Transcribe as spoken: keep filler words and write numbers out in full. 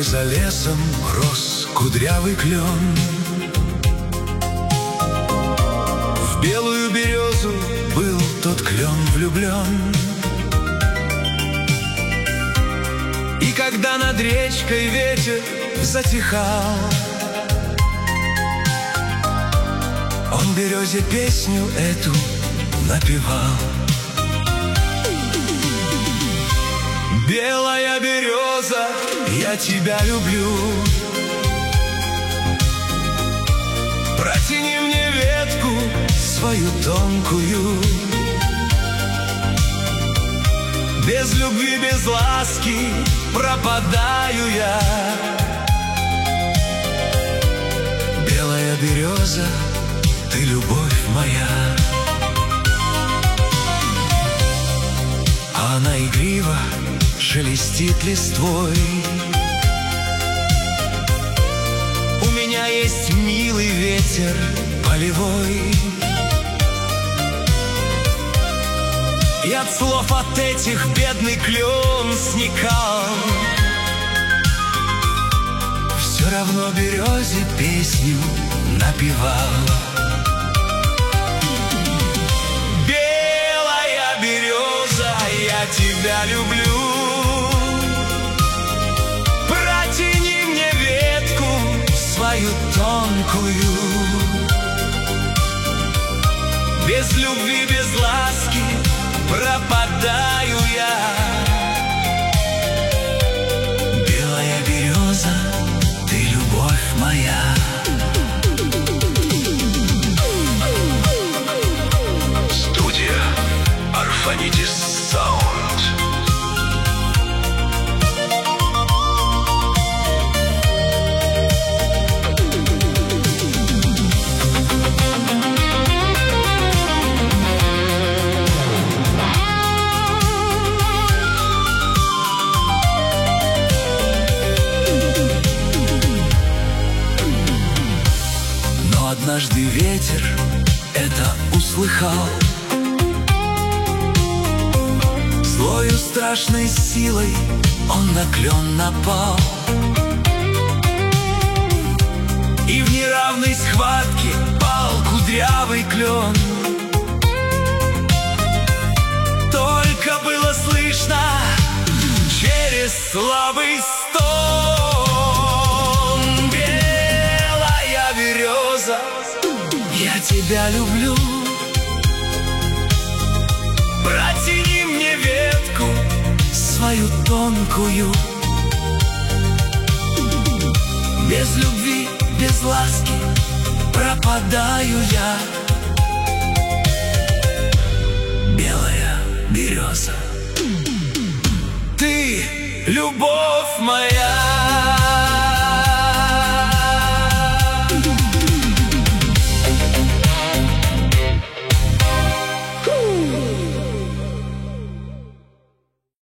за лесом рос кудрявый клен. В белую березу был тот клен влюблен. И когда над речкой ветер затихал, он березе песню эту напевал. Белая береза, я тебя люблю, протяни мне ветку свою тонкую. Без любви, без ласки пропадаю я. Белая береза, ты любовь моя. А она игриво шелестит листвой. У меня есть милый ветер полевой. И от слов от этих бедный клен сникал. Все равно березе песню напевал. Белая береза, я тебя люблю, протяни мне ветку свою тонкую. Без любви, без ласки пропадаю я. Белая береза, ты любовь моя. Студия Арфанитис Саунд. Однажды ветер это услыхал, злою страшной силой он на клен напал. И в неравной схватке пал кудрявый клен. Только было слышно через слабый стон: белая береза, я тебя люблю, протяни мне ветку свою тонкую. Без любви, без ласки пропадаю я. Белая береза, ты любовь моя.